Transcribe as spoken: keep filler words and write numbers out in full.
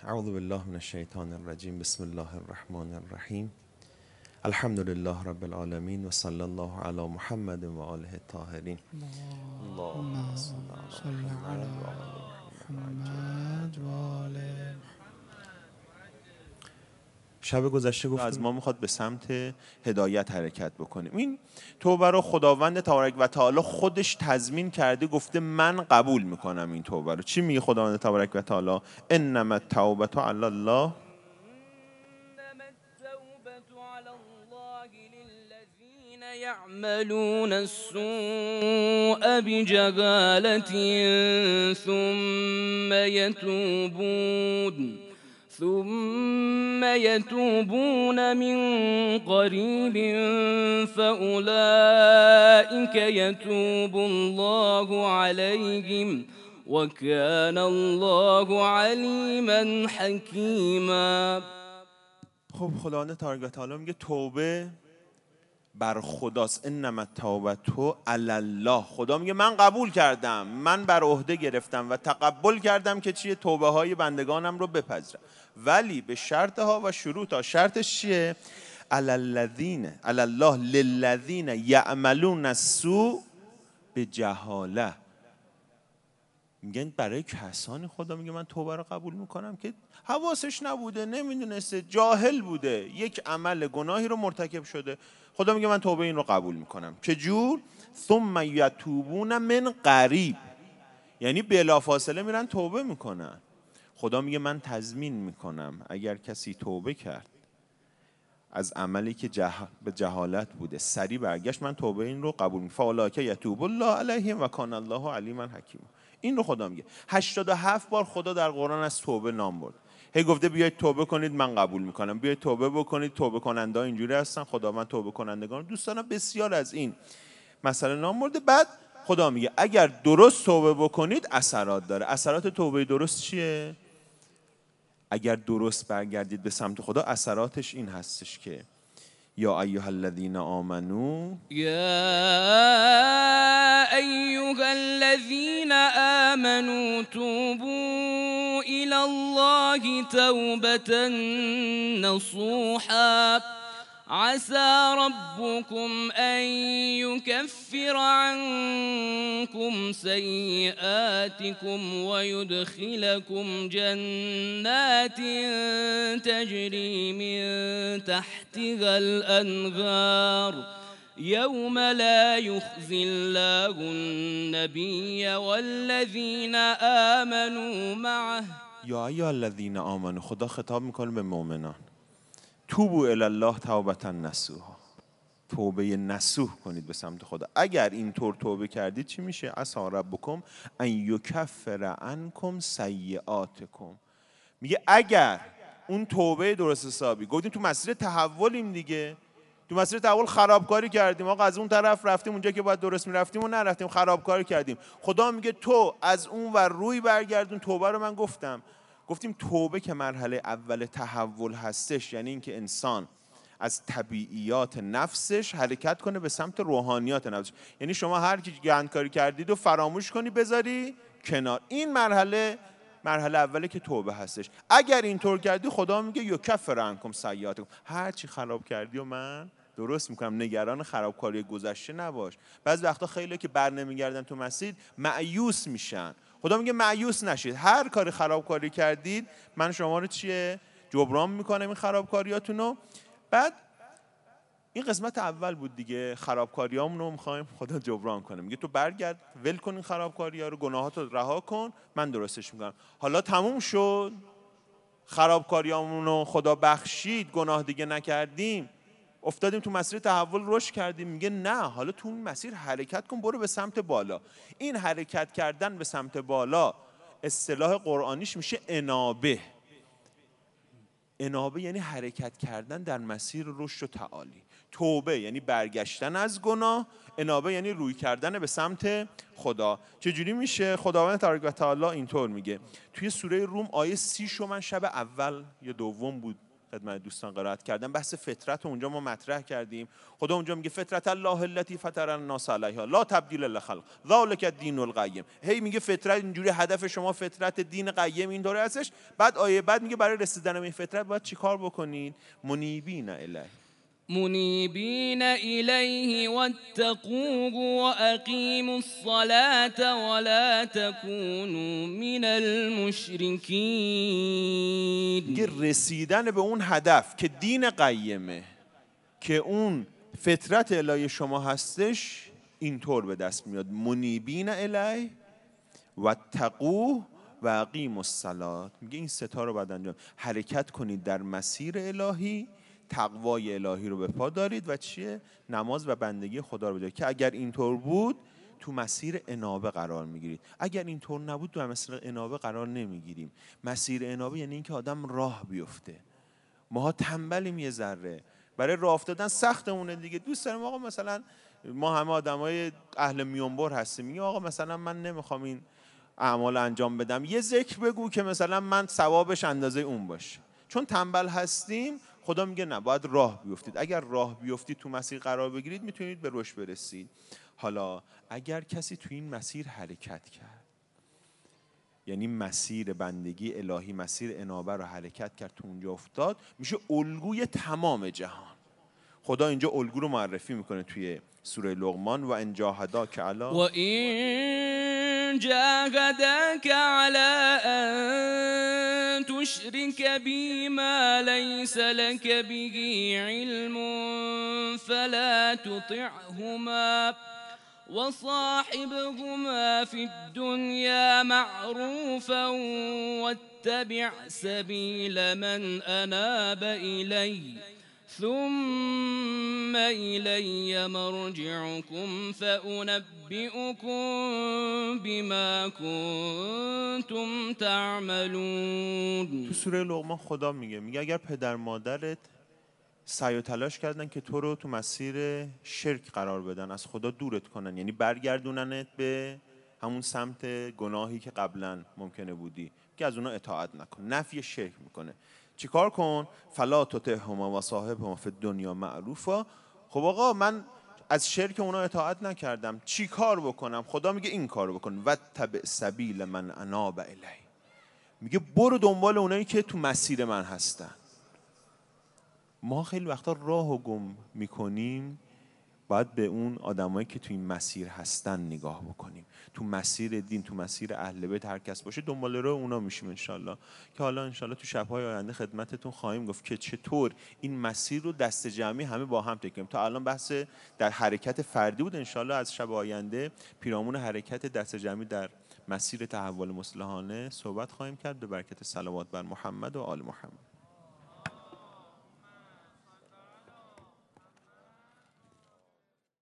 اعوذ بالله من الشیطان الرجیم. بسم الله الرحمن الرحیم. الحمد لله رب العالمین و صلی الله علی محمد و آله الطاهرین. اللهم صل علی محمد و آل محمد. شب گذشته گفت از ما میخواد به سمت هدایت حرکت بکنیم. این توبه رو خداوند تبارک و تعالی خودش تضمین کرده، گفته من قبول میکنم این توبه رو. چی میگه خداوند تبارک و تعالی؟ انما التوبه علی الله يعملون السوء بجهالة ثم يتوبون ثم يتوبون من قريب فأولئك يتوب الله عليهم وكان الله عليما حكيما. خب خداوند تبارک و تعالی میگه توبه بر خداست. انما التوبه علی الله. خدا میگه من قبول کردم، من بر عهده گرفتم و تقبل کردم که چیه؟ توبه های بندگانم رو بپذیرم، ولی به شرط ها و شروط ها. شرطش چیه؟ علی الذین علی الله للذین یعملون السوء بجهاله. میگن برای کسانی خدا میگه من توبه رو قبول میکنم که حواسش نبوده، نمیدونسته، جاهل بوده، یک عمل گناهی رو مرتکب شده. خدا میگه من توبه این رو قبول میکنم. چجور؟ ثم یتوبون من قریب، یعنی بلافاصله میرن توبه میکنن. خدا میگه من تضمین میکنم اگر کسی توبه کرد از عملی که جه... به جهالت بوده، سریع برگشت، من توبه این رو قبول میکنم. فاولاک یتوب الله علیهم و کان الله علیما حکیما. این رو خدا میگه. هشتاد و هفت بار خدا در قرآن از توبه نام برد. هی گفته بیاید توبه کنید من قبول میکنم، بیاید توبه بکنید. توبه کننده ها اینجوری هستن، خدا من توبه کنندگان دوستانم بسیار از این مثلا نام برده. بعد خدا میگه اگر درست توبه بکنید اثرات داره. اثرات توبه درست چیه؟ اگر درست برگردید به سمت خدا، اثراتش این هستش که یا ایها الذین آمنو يا أيها الذين آمنوا توبوا إلى الله توبة نصوحا عسى ربكم أن يكفر عنكم سيئاتكم ويدخلكم جنات تجري من تحتها الأنهار يوم لا يخزي الله النبي والذين آمنوا معه. یا ایها الذین آمنو، خدا خطاب میکنه به مؤمنان. توبوا الی الله توبة نصوحا، توبه نصوح کنید به سمت خدا. اگر اینطور توبه کردید چی میشه؟ عسى ربکم ان یکفر عنکم سیئاتکم. میگه اگر اون توبه درست حسابی، گفتیم تو مسیر تحولیم دیگه، تو مسیر تحول خرابکاری کردیم، آقا از اون طرف رفتیم اونجا که باید درست میرفتیم و نرفتیم، خرابکاری کردیم. خدا میگه تو از اون ور روی برگردون. توبه رو من گفتم گفتیم توبه که مرحله اول تحول هستش، یعنی اینکه انسان از طبیعیات نفسش حرکت کنه به سمت روحانیات نفسش. یعنی شما هر کی گندکاری کردید و فراموش کنی بذاری کنار. این مرحله مرحله اوله که توبه هستش. اگر اینطور کردی خدا میگه یکفر عنکم سیئاتکم، هر چی خراب کردی و من درست میکنم. نگران خرابکاری گذشته نباش. بعضی وقتا خیلی که بر نمیگردن تو مسجد مایوس میشن. خدا میگه مایوس نشید، هر کاری خرابکاری کردید من شما رو چیه جبران میکنم این خرابکاریاتونو. بعد این قسمت اول بود دیگه، خرابکاریامون رو میخوایم خدا جبران کنه. میگه تو برگرد، ول کن این خرابکاری‌ها رو، گناهاتو رها کن، من درستش میکنم. حالا تموم شد، خرابکاریامون رو خدا بخشید، گناه دیگه نکردیم، افتادیم تو مسیر تحول، رشد کردیم. میگه نه، حالا تو این مسیر حرکت کن، برو به سمت بالا. این حرکت کردن به سمت بالا اصطلاح قرآنیش میشه انابه. انابه یعنی حرکت کردن در مسیر رشد و تعالی. توبه یعنی برگشتن از گناه، انابه یعنی روی کردن به سمت خدا. چجوری میشه؟ خداوند تبارک و تعالی اینطور میگه توی سوره روم آیه سی شو، من شب اول یا دوم بود خدمت دوستان قرائت کردم، بحث فطرت اونجا ما مطرح کردیم. خدا اونجا میگه فطرت الله التي فطر الناس علیها لا تبدیل لخلق ذلک الدین القیم. هی میگه فطرت اینجوری، هدف شما فطرت دین قیم اینطوری هستش. بعد آیه بعد میگه برای رسیدن به این فطرت باید چیکار بکنید؟ منیبین الیه منیبین الیه واتقوه واقیموا الصلاة ولا تکونوا من المشرکین. میگه رسیدن به اون هدف که دین قیمه، که اون فطرت الهی شما هستش، اینطور به دست میاد. منیبین الیه واتقوه و اقیموا الصلاة. میگه این ستا رو بعد انجام حرکت کنید در مسیر الهی، تقوای الهی رو به پا دارید و چیه؟ نماز و بندگی خدا رو بدارید. که اگر اینطور بود تو مسیر انابه قرار میگیرید. اگر اینطور نبود تو مسیر انابه قرار نمیگیریم. مسیر انابه یعنی اینکه آدم راه بیفته. ماها تنبلیم یه ذره، برای راه افتادن سختمونه دیگه. دوست داریم آقا مثلا ما همه آدمای اهل میونبر هستیم، میگه آقا مثلا من نمیخوام این اعمال انجام بدم، یه ذکر بگو که مثلا من ثوابش اندازه اون باشه. چون تنبل هستیم خدا میگه نه، باید راه بیفتید. اگر راه بیفتید تو مسیر قرار بگیرید میتونید به رشد برسید. حالا اگر کسی تو این مسیر حرکت کرد، یعنی مسیر بندگی الهی، مسیر انابه رو حرکت کرد، تو اونجا افتاد، میشه الگوی تمام جهان. خدا اینجا الگو رو معرفی میکنه توی سوره لقمان. و ان جاهداک علی و این جاهداک علی ان تشرک بی ما لیس لک به علم فلا تطعهما وصاحبهما في الدنيا معروفا واتبع سبيل من أناب إلي ثم إلي مرجعكم فأنبئكم بما كنتم تعملون. تو سوره لقمان خدا میگه میگه اگر پدر مادرت سعی و تلاش کردن که تو رو تو مسیر شرک قرار بدن، از خدا دورت کنن، یعنی برگردوننت به همون سمت گناهی که قبلا ممکنه بودی، که از اونا اطاعت نکن، نفی شرک میکنه. چیکار کن؟ فلا تطعهما و صاحبهما فی الدنیا معروفا. خب آقا من از شرک اونا اطاعت نکردم، چی کار بکنم؟ خدا میگه این کار بکن. و تبع سبیل من اناب الی. میگه برو دنبال اونایی که تو مسیر من هستن. ما خیلی وقتا راهو گم میکنیم، باید به اون آدمایی که تو این مسیر هستن نگاه بکنیم. تو مسیر دین، تو مسیر اهل بیت هر کس باشه دنبال راه اونا میشیم انشالله. که حالا انشالله تو شب‌های آینده خدمتتون خواهیم گفت که چطور این مسیر رو دست جمعی همه با هم طی کنیم. تا الان بحث در حرکت فردی بود، انشالله از شب آینده پیرامون حرکت دست جمعی در مسیر تحول مصلحانه صحبت خواهیم کرد. به برکت صلوات بر محمد و آل محمد.